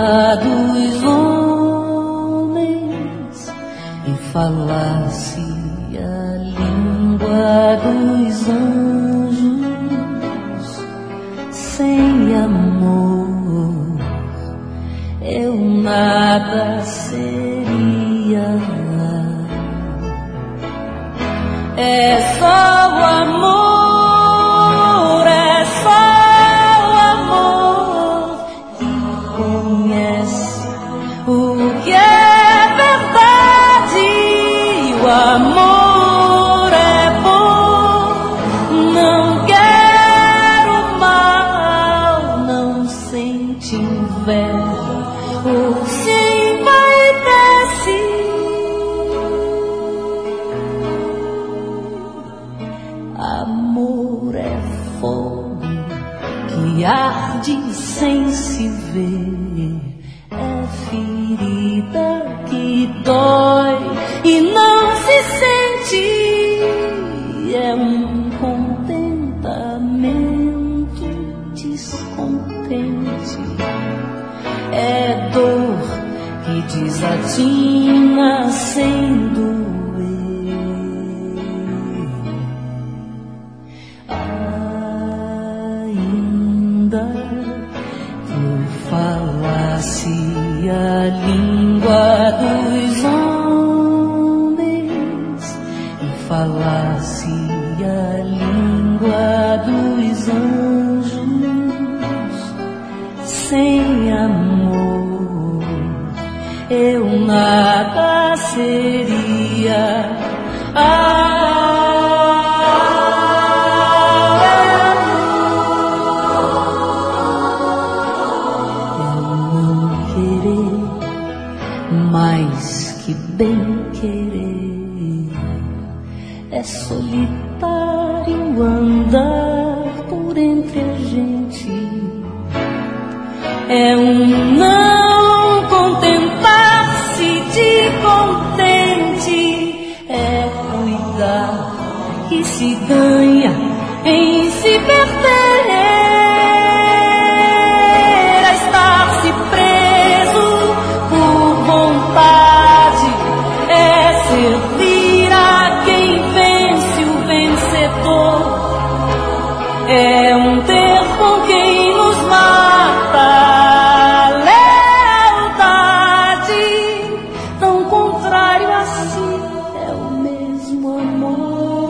língua dos homens e falasse a língua dos anjos, sem amor eu nada seria. É só o amor, é só o amor que conhece o que é verdade. O amor é bom, não quero mal, não sente inveja ou se envaidece. Amor é fogo que arde sem se ver, é ferida que dói e não se sente, é um contentamento descontente, é dor que desatina sem doer. Ainda que eu falasse a língua dos homens e falasse a língua dos anjos, sem amor eu nada seria. Mais que bem querer, é solitário andar por entre a gente, é um não contentar-se de contente, é cuidar que se ganha em se perder, é estar-se preso por vontade, é servir a quem vence o vencedor, é um ter com quem nos mata a lealdade, tão contrário a si é o mesmo amor.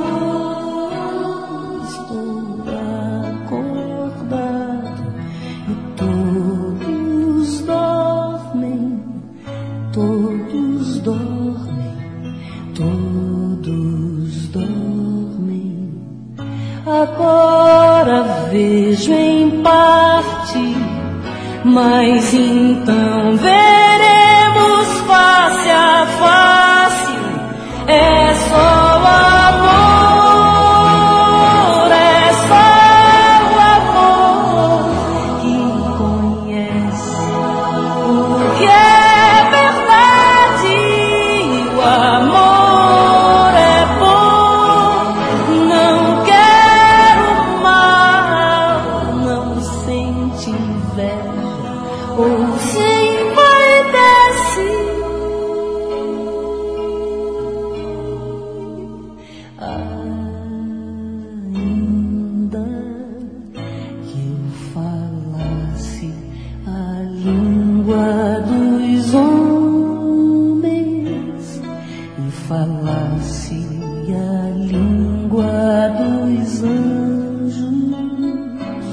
Estou acordado e todos dormem, todos dormem, todos dormem. Agora vejo em parte, mas então veremos face a face. É só o amor, é só o amor que conhece o que é verdade. O amor é bom, não quero mal, não sente inveja ou se envaidece. Ainda que eu falasse a língua dos homens e falasse a língua dos anjos,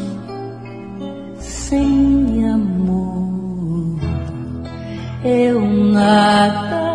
sem amor eu nada